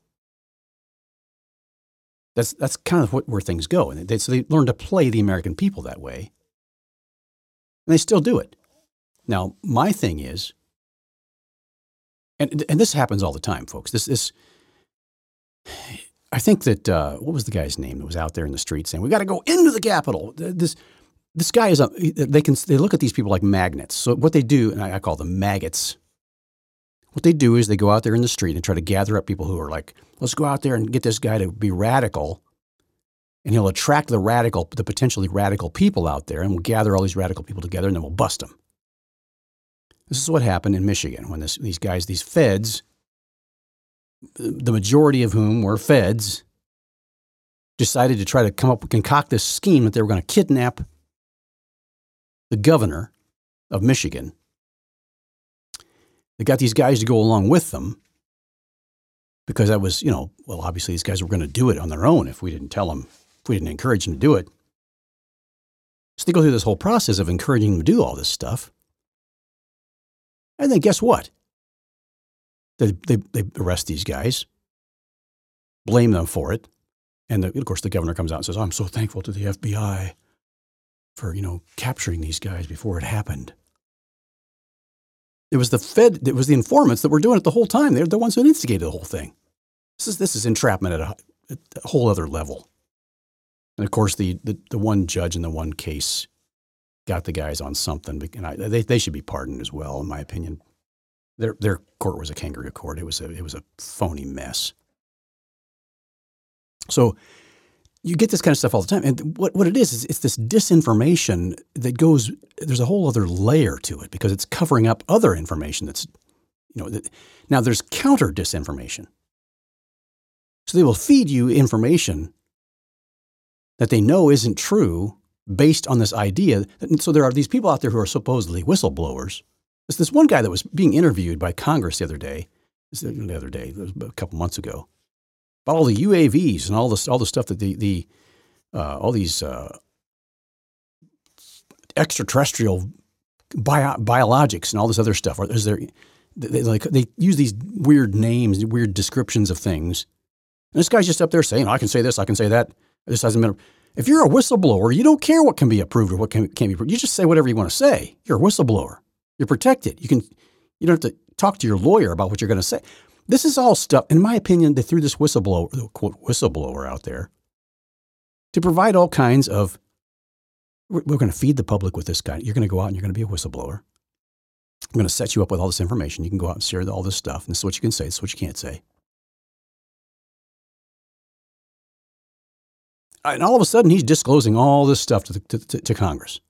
Speaker 1: That's that's kind of what, where things go. And they, so they learn to play the American people that way. And they still do it. Now, my thing is, and and this happens all the time, folks. This this I think that, uh, what was the guy's name that was out there in the street saying, we got to go into the Capitol. This this guy is, a, they can they look at these people like magnets. So what they do, and I, I call them maggots, what they do is they go out there in the street and try to gather up people who are like, let's go out there and get this guy to be radical. And he'll attract the radical, the potentially radical people out there, and we'll gather all these radical people together, and then we'll bust them. This is what happened in Michigan when this, these guys, these feds, the majority of whom were feds, decided to try to come up, concoct this scheme that they were going to kidnap the governor of Michigan. They got these guys to go along with them because that was, you know, well, obviously these guys were going to do it on their own if we didn't tell them, if we didn't encourage them to do it. So they go through this whole process of encouraging them to do all this stuff. And then guess what? They, they, they arrest these guys, blame them for it. And the, of course, the governor comes out and says, oh, I'm so thankful to the F B I for, you know, capturing these guys before it happened. It was the Fed, it was the informants that were doing it the whole time. They're the ones who instigated the whole thing. This is, this is entrapment at a, at a whole other level. And of course, the, the, the one judge in the one case got the guys on something, and I, they, they should be pardoned as well, in my opinion. Their their court was a kangaroo court. It was a it was a phony mess. So you get this kind of stuff all the time, and what what it is is it's this disinformation that goes. There's a whole other layer to it because it's covering up other information that's, you know, that, now there's counter disinformation. So they will feed you information that they know isn't true based on this idea. And so there are these people out there who are supposedly whistleblowers. There's this one guy that was being interviewed by Congress the other day, the other day, a couple months ago, about all the U A Vs and all this, all the stuff that the, the uh, all these uh, extraterrestrial bio, biologics and all this other stuff. Is there, they, like, they use these weird names, weird descriptions of things. And this guy's just up there saying, oh, I can say this, I can say that. This hasn't been. If you're a whistleblower, you don't care what can be approved or what can, can't be approved. You just say whatever you want to say. You're a whistleblower. You're protected. You can, you don't have to talk to your lawyer about what you're going to say. This is all stuff, in my opinion, they threw this whistleblower, quote, whistleblower out there to provide all kinds of, we're, we're going to feed the public with this guy. You're going to go out and you're going to be a whistleblower. I'm going to set you up with all this information. You can go out and share all this stuff. And this is what you can say. This is what you can't say. And all of a sudden, he's disclosing all this stuff to, the, to, to, to Congress.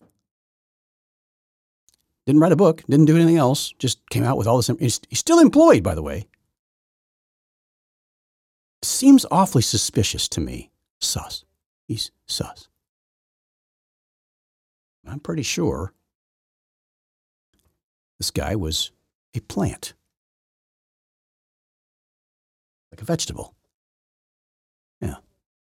Speaker 1: Didn't write a book, didn't do anything else, just came out with all this. He's, he's still employed, by the way. Seems awfully suspicious to me. Sus. He's sus. I'm pretty sure this guy was a plant, like a vegetable. Yeah.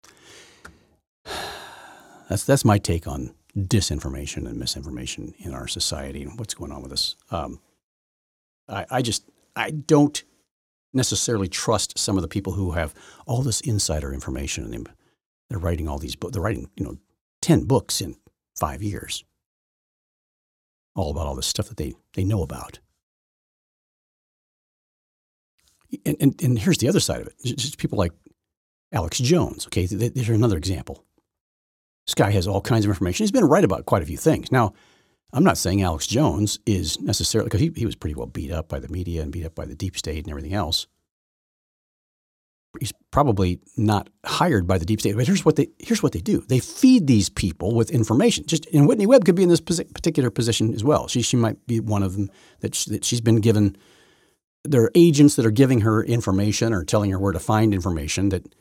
Speaker 1: That's that's my take on disinformation and misinformation in our society and what's going on with us. Um, I, I just, I don't necessarily trust some of the people who have all this insider information and they're writing all these books. They're writing, you know, ten books in five years. all about all this stuff that they, they know about. And, and, and here's the other side of it. It's just people like Alex Jones, okay? There's another example. This guy has all kinds of information. He's been right about quite a few things. Now, I'm not saying Alex Jones is necessarily, because he, he was pretty well beat up by the media and beat up by the deep state and everything else. He's probably not hired by the deep state, but here's what they here's what they do. They feed these people with information. Just and Whitney Webb could be in this particular position as well. She she might be one of them that, she, that she's been given. There are agents that are giving her information or telling her where to find information that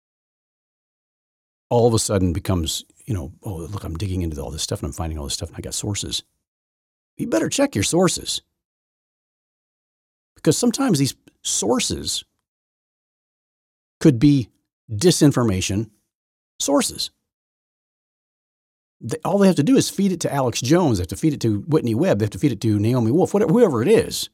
Speaker 1: all of a sudden becomes, you know, oh, look, I'm digging into all this stuff and I'm finding all this stuff and I got sources. You better check your sources, because sometimes these sources could be disinformation sources. They, all they have to do is feed it to Alex Jones. They have to feed it to Whitney Webb. They have to feed it to Naomi Wolf, whatever, whoever it is.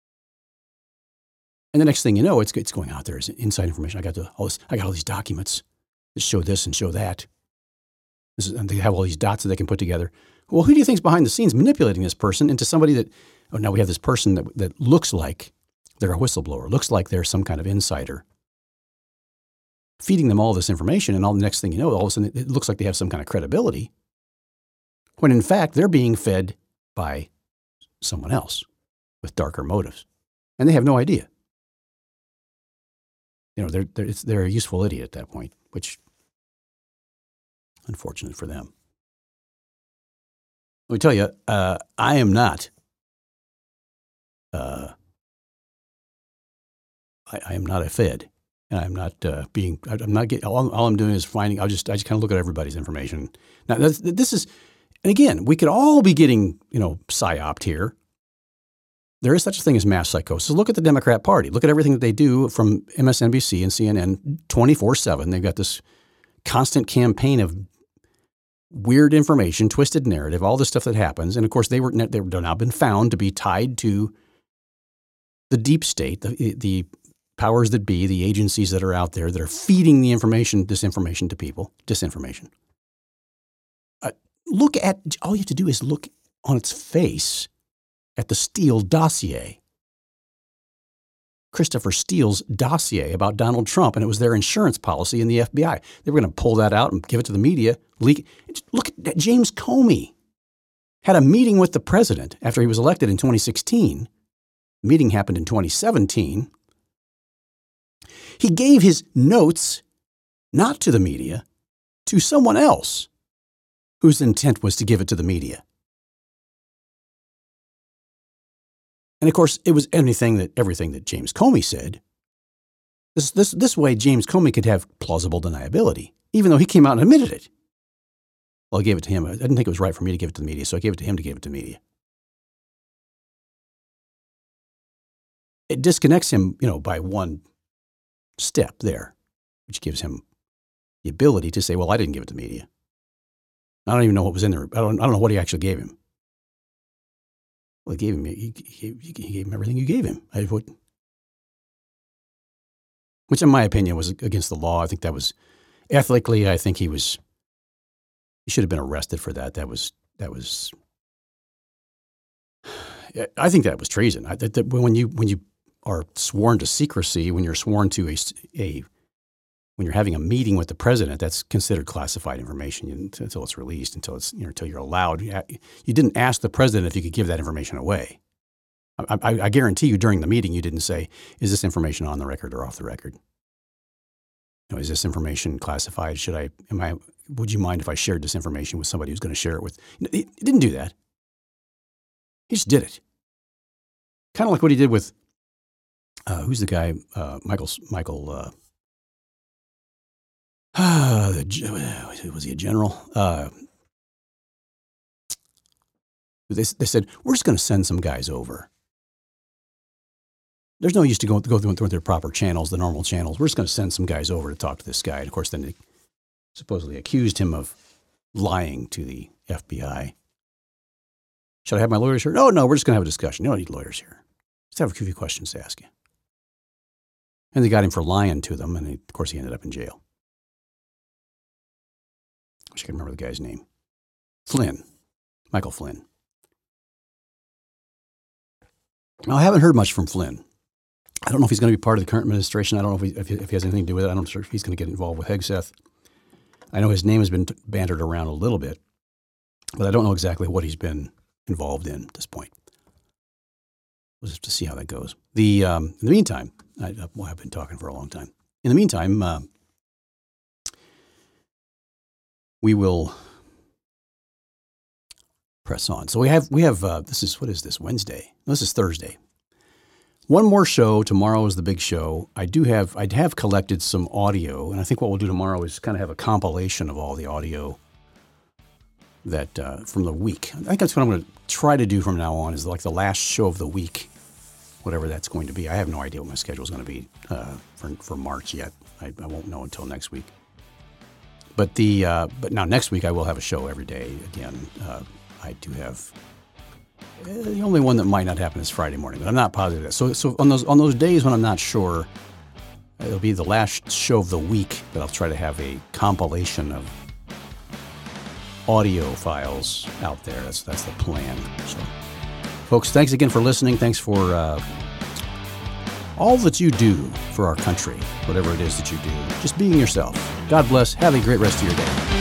Speaker 1: And the next thing you know, it's it's going out there as inside information. I got the, all this, I got all these documents that show this and show that. This is, and they have all these dots that they can put together. Well, who do you think is behind the scenes manipulating this person into somebody that, oh, now we have this person that, that looks like they're a whistleblower, looks like they're some kind of insider, feeding them all this information, and all the next thing you know, all of a sudden it looks like they have some kind of credibility, when in fact they're being fed by someone else with darker motives, and they have no idea. You know, they're they're, it's, they're a useful idiot at that point, which, unfortunate for them. Let me tell you, uh, I am not. Uh, I, I am not a Fed. And I'm not uh, being, I'm not getting, all, all I'm doing is finding, I'll just, I just kind of look at everybody's information. Now, that's, this is, and again, we could all be getting, you know, psyoped here. There is such a thing as mass psychosis. Look at the Democrat Party. Look at everything that they do from M S N B C and C N N twenty-four seven. They've got this constant campaign of weird information, twisted narrative, all this stuff that happens. And of course, they were, they've now been found to be tied to the deep state, the, the powers that be, the agencies that are out there that are feeding the information, disinformation to people, disinformation. Uh, look at, all you have to do is look on its face at the Steele dossier. Christopher Steele's dossier about Donald Trump, and it was their insurance policy in the F B I. They were going to pull that out and give it to the media, leak it. Look at that. James Comey had a meeting with the president after he was elected in twenty sixteen. The meeting happened in twenty seventeen. He gave his notes not to the media, to someone else whose intent was to give it to the media. And of course, it was anything that everything that James Comey said. This this this way, James Comey could have plausible deniability, even though he came out and admitted it. Well, I gave it to him. I didn't think it was right for me to give it to the media, so I gave it to him to give it to the media. It disconnects him, you know, by one step there, which gives him the ability to say, well, I didn't give it to the media. I don't even know what was in there. I don't, I don't know what he actually gave him. Well, he gave him, he, he, he gave him everything you gave him. I would, which in my opinion was against the law. I think that was, ethically, I think he was, he should have been arrested for that. That was, that was, I think that was treason. I, that, that when you, when you are sworn to secrecy, when you're sworn to a, a, when you're having a meeting with the president, that's considered classified information until it's released, until it's, you know, until you're allowed. You didn't ask the president if you could give that information away. I, I, I guarantee you during the meeting, you didn't say, is this information on the record or off the record? You know, is this information classified? Should I, am I, would you mind if I shared this information with somebody who's going to share it with? He didn't do that. He just did it. Kind of like what he did with, uh, who's the guy, uh, Michael, Michael, uh, Uh, the, was he a general? Uh, they, they said, we're just going to send some guys over. There's no use to go, go through, through their proper channels, the normal channels. We're just going to send some guys over to talk to this guy. And of course, then they supposedly accused him of lying to the F B I. Should I have my lawyers here? No, no, we're just going to have a discussion. You don't need lawyers here. Just have a few questions to ask you. And they got him for lying to them. And he, of course, he ended up in jail. I wish I could remember the guy's name. Flynn. Michael Flynn. Now, I haven't heard much from Flynn. I don't know if he's going to be part of the current administration. I don't know if he, if he, if he has anything to do with it. I'm not sure if he's going to get involved with Hegseth. I know his name has been bantered around a little bit, but I don't know exactly what he's been involved in at this point. We'll just have to see how that goes. The um, in the meantime, I, well, I've been talking for a long time. In the meantime, uh, we will press on. So we have we have uh, this is what is this Wednesday? No, this is Thursday. One more show. Tomorrow is the big show. I do have I'd have collected some audio, and I think what we'll do tomorrow is kind of have a compilation of all the audio that uh, from the week. I think that's what I'm going to try to do from now on, is like the last show of the week, whatever that's going to be. I have no idea what my schedule is going to be uh, for for March yet. I, I won't know until next week. But the uh, but now next week I will have a show every day again. Uh, I do have. The only one that might not happen is Friday morning, but I'm not positive. So, so on those on those days when I'm not sure, it'll be the last show of the week that I'll try to have a compilation of audio files out there. That's that's the plan. So, folks, thanks again for listening. Thanks for uh, all that you do for our country, whatever it is that you do. Just being yourself. God bless. Have a great rest of your day.